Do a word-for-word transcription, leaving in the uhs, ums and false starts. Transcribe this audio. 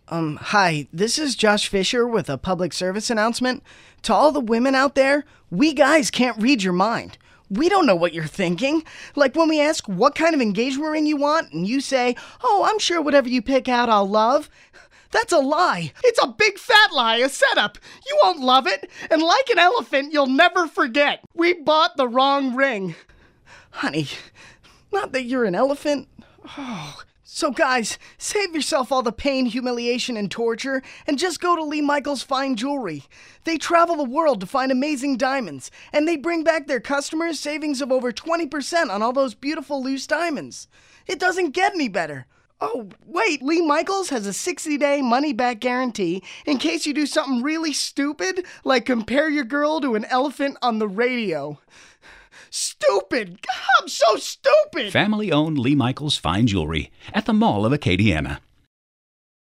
Um, hi, this is Josh Fisher with a public service announcement. To all the women out there, we guys can't read your mind. We don't know what you're thinking. Like when we ask what kind of engagement ring you want, and you say, oh, I'm sure whatever you pick out I'll love. That's a lie. It's a big fat lie, a setup. You won't love it, and like an elephant, you'll never forget. We bought the wrong ring. Honey, not that you're an elephant. Oh. So guys, save yourself all the pain, humiliation, and torture, and just go to Lee Michaels Fine Jewelry. They travel the world to find amazing diamonds, and they bring back their customers savings of over twenty percent on all those beautiful loose diamonds. It doesn't get any better. Oh, wait, Lee Michaels has a sixty-day money-back guarantee in case you do something really stupid, like compare your girl to an elephant on the radio. Stupid! I'm so stupid! Family-owned Lee Michaels Fine Jewelry at the Mall of Acadiana.